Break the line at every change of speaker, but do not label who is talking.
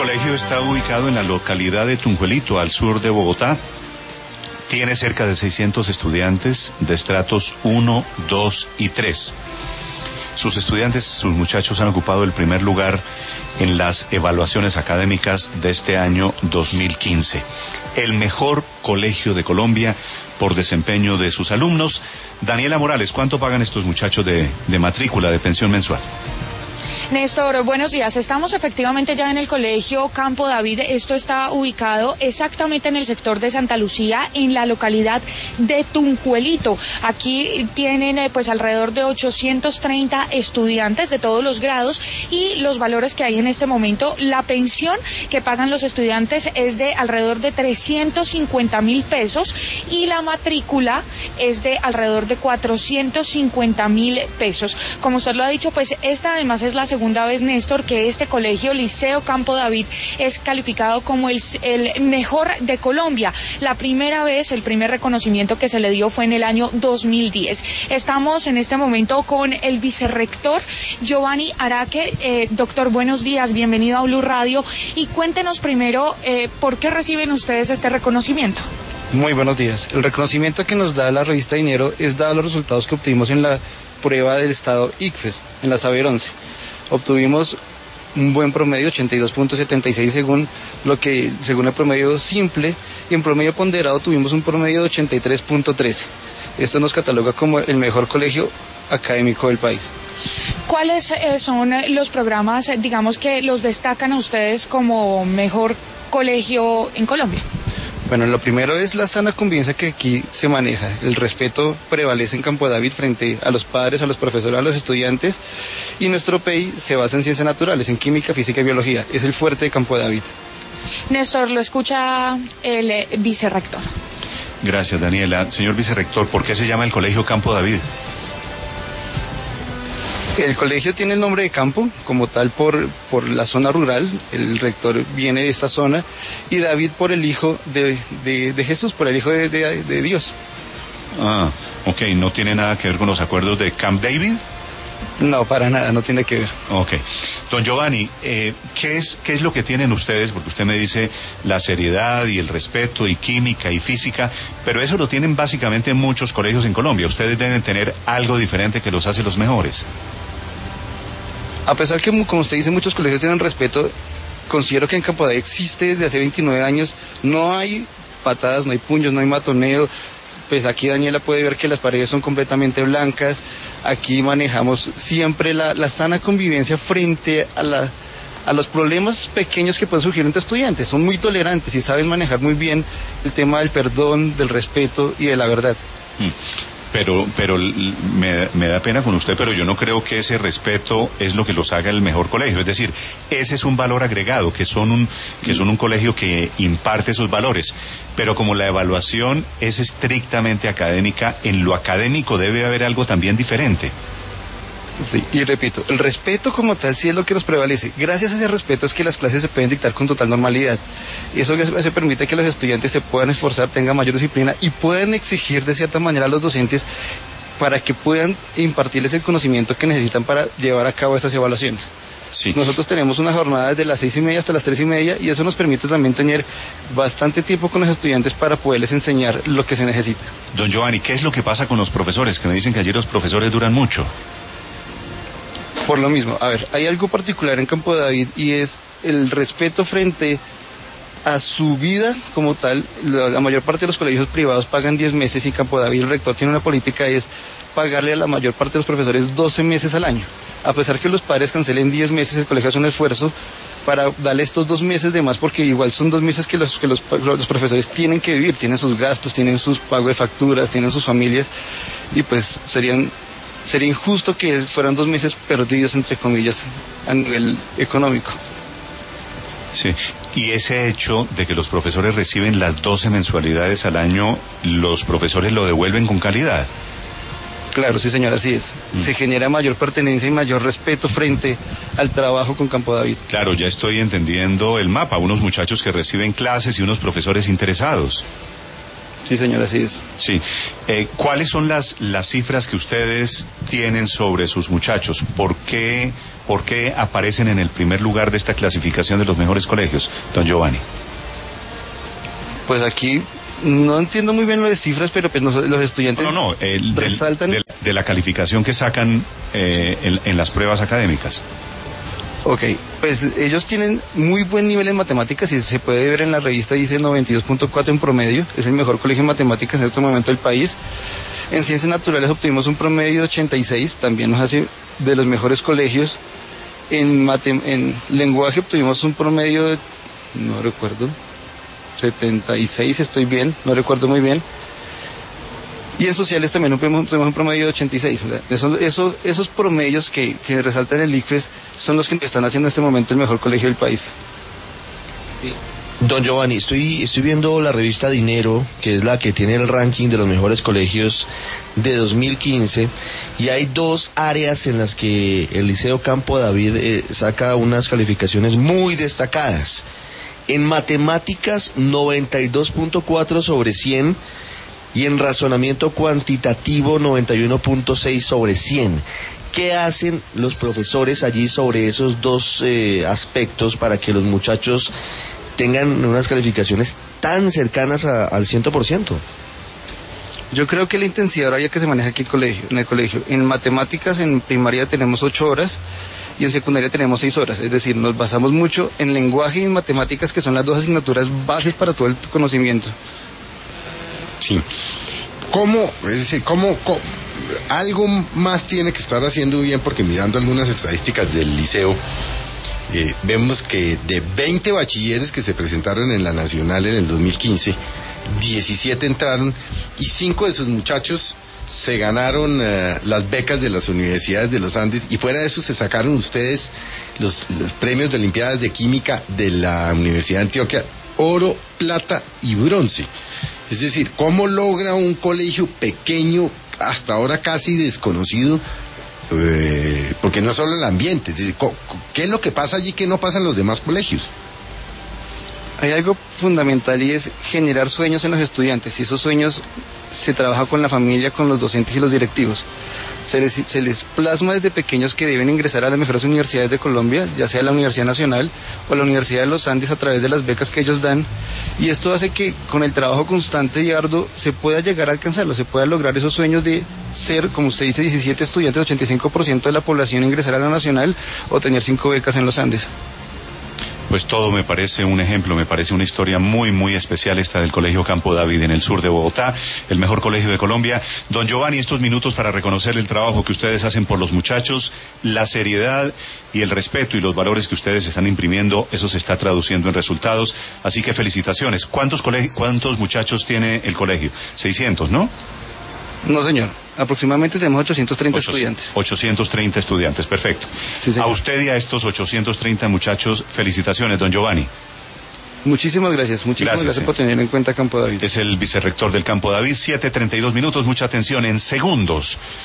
colegio está ubicado en la localidad de Tunjuelito, al sur de Bogotá. Tiene cerca de 600 estudiantes de estratos 1, 2 y 3. Sus estudiantes, sus muchachos han ocupado el primer lugar en las evaluaciones académicas de este año 2015. El mejor colegio de Colombia por desempeño de sus alumnos. Daniela Morales, ¿cuánto pagan estos muchachos de matrícula, de pensión mensual?
Néstor, buenos días. Estamos efectivamente ya en el colegio Campo David. Esto está ubicado exactamente en el sector de Santa Lucía, en la localidad de Tunjuelito. Aquí tienen pues alrededor de 830 estudiantes de todos los grados, y los valores que hay en este momento, la pensión que pagan los estudiantes es de alrededor de 350.000 pesos y la matrícula es de alrededor de 450.000 pesos. Como usted lo ha dicho, pues esta además es la segunda vez, Néstor, que este colegio, Liceo Campo David, es calificado como el mejor de Colombia. La primera vez, el primer reconocimiento que se le dio fue en el año 2010. Estamos en este momento con el vicerrector Giovanni Araque. Doctor, buenos días, bienvenido a Blue Radio, y cuéntenos primero por qué reciben ustedes este reconocimiento.
Muy buenos días. El reconocimiento que nos da la revista Dinero es dado los resultados que obtuvimos en la prueba del estado ICFES, en la Saber 11. Obtuvimos un buen promedio, 82.76 según el promedio simple, y en promedio ponderado tuvimos un promedio de 83.13. Esto nos cataloga como el mejor colegio académico del país.
¿Cuáles son los programas, digamos, que los destacan a ustedes como mejor colegio en Colombia?
Bueno, lo primero es la sana convivencia que aquí se maneja. El respeto prevalece en Campo David frente a los padres, a los profesores, a los estudiantes, y nuestro PEI se basa en ciencias naturales, en química, física y biología. Es el fuerte de Campo David.
Néstor, lo escucha el vicerrector.
Gracias, Daniela. Señor vicerrector, ¿por qué se llama el colegio Campo David?
El colegio tiene el nombre de campo, como tal por la zona rural. El rector viene de esta zona, y David por el hijo de Jesús, por el hijo de Dios.
Ah, ok, ¿no tiene nada que ver con los acuerdos de Camp David?
No, para nada, no tiene que ver.
Ok. Don Giovanni, ¿qué es lo que tienen ustedes? Porque usted me dice la seriedad y el respeto y química y física, pero eso lo tienen básicamente en muchos colegios en Colombia. Ustedes deben tener algo diferente que los hace los mejores.
A pesar que, como usted dice, muchos colegios tienen respeto, considero que en Campo David existe desde hace 29 años. No hay patadas, no hay puños, no hay matoneo. Pues aquí Daniela puede ver que las paredes son completamente blancas. Aquí manejamos siempre la sana convivencia frente a los problemas pequeños que pueden surgir entre estudiantes. Son muy tolerantes y saben manejar muy bien el tema del perdón, del respeto y de la verdad.
Pero me da pena con usted, pero yo no creo que ese respeto es lo que los haga el mejor colegio. Es decir, ese es un valor agregado, que son un colegio que imparte esos valores. Pero como la evaluación es estrictamente académica, en lo académico debe haber algo también diferente.
Sí, y repito, el respeto como tal sí es lo que nos prevalece. Gracias a ese respeto es que las clases se pueden dictar con total normalidad. Y eso se permite que los estudiantes se puedan esforzar, tengan mayor disciplina y puedan exigir de cierta manera a los docentes para que puedan impartirles el conocimiento que necesitan para llevar a cabo estas evaluaciones.
Sí.
Nosotros tenemos una jornada desde las 6:30 hasta las 3:30, y eso nos permite también tener bastante tiempo con los estudiantes para poderles enseñar lo que se necesita.
Don Giovanni, ¿qué es lo que pasa con los profesores? Que me dicen que allí los profesores duran mucho.
Por lo mismo, a ver, hay algo particular en Campo David, y es el respeto frente a su vida como tal. La mayor parte de los colegios privados pagan 10 meses y Campo David, el rector, tiene una política, es pagarle a la mayor parte de los profesores 12 meses al año. A pesar que los padres cancelen 10 meses, el colegio hace un esfuerzo para darle estos 2 meses de más, porque igual son 2 meses que los profesores tienen que vivir, tienen sus gastos, tienen sus pagos de facturas, tienen sus familias, y pues sería injusto que fueran 2 meses perdidos, entre comillas, a nivel económico.
Sí, y ese hecho de que los profesores reciben las 12 mensualidades al año, ¿los profesores lo devuelven con calidad?
Claro, sí señor, así es. Se genera mayor pertenencia y mayor respeto frente al trabajo con Campo David.
Claro, ya estoy entendiendo el mapa, unos muchachos que reciben clases y unos profesores interesados.
Sí, señor, así es.
Sí. ¿Cuáles son las cifras que ustedes tienen sobre sus muchachos? ¿Por qué aparecen en el primer lugar de esta clasificación de los mejores colegios, don Giovanni?
Pues aquí no entiendo muy bien lo de cifras, pero pues los estudiantes resaltan
de la calificación que sacan en las pruebas académicas.
Ok, pues ellos tienen muy buen nivel en matemáticas y se puede ver en la revista, dice 92.4 en promedio, es el mejor colegio en matemáticas en este momento del país. En ciencias naturales obtuvimos un promedio de 86, también nos hace de los mejores colegios. En lenguaje obtuvimos un promedio de, no recuerdo, 76, estoy bien, no recuerdo muy bien. Y en sociales también tuvimos un promedio de 86. Esos promedios que resaltan el ICFES son los que están haciendo en este momento el mejor colegio del país.
Sí. Don Giovanni, estoy viendo la revista Dinero, que es la que tiene el ranking de los mejores colegios de 2015, y hay dos áreas en las que el Liceo Campo David saca unas calificaciones muy destacadas. En matemáticas, 92.4 sobre 100, y en razonamiento cuantitativo 91.6 sobre 100. ¿Qué hacen los profesores allí sobre esos dos aspectos para que los muchachos tengan unas calificaciones tan cercanas al 100%?
Yo creo que la intensidad horaria que se maneja aquí en el colegio, en matemáticas en primaria tenemos 8 horas y en secundaria tenemos 6 horas, es decir, nos basamos mucho en lenguaje y en matemáticas, que son las dos asignaturas bases para todo el conocimiento.
Sí. ¿Cómo algo más tiene que estar haciendo bien? Porque mirando algunas estadísticas del liceo, vemos que de 20 bachilleres que se presentaron en la nacional en el 2015, 17 entraron y 5 de sus muchachos se ganaron las becas de las universidades de los Andes, y fuera de eso se sacaron ustedes los premios de Olimpiadas de Química de la Universidad de Antioquia, oro, plata y bronce. Es decir, ¿cómo logra un colegio pequeño, hasta ahora casi desconocido, porque no solo el ambiente, es decir, ¿qué es lo que pasa allí que no pasa en los demás colegios?
Hay algo fundamental y es generar sueños en los estudiantes, y esos sueños se trabaja con la familia, con los docentes y los directivos. Se les plasma desde pequeños que deben ingresar a las mejores universidades de Colombia, ya sea la Universidad Nacional o la Universidad de los Andes, a través de las becas que ellos dan, y esto hace que con el trabajo constante y arduo se pueda llegar a alcanzarlo, se pueda lograr esos sueños de ser, como usted dice, 17 estudiantes, 85% de la población ingresar a la Nacional o tener 5 becas en los Andes.
Pues todo me parece un ejemplo, me parece una historia muy, muy especial esta del Colegio Campo David en el sur de Bogotá, el mejor colegio de Colombia. Don Giovanni, estos minutos para reconocer el trabajo que ustedes hacen por los muchachos, la seriedad y el respeto y los valores que ustedes están imprimiendo, eso se está traduciendo en resultados, así que felicitaciones. ¿Cuántos muchachos tiene el colegio? 600, ¿no?
No, señor. Aproximadamente tenemos 830 estudiantes.
830 estudiantes, perfecto.
Sí,
a usted y a estos 830 muchachos, felicitaciones, don Giovanni.
Muchísimas gracias gracias por tener en cuenta Campo David.
Es el vicerrector del Campo David, 7:32 minutos, mucha atención, en segundos.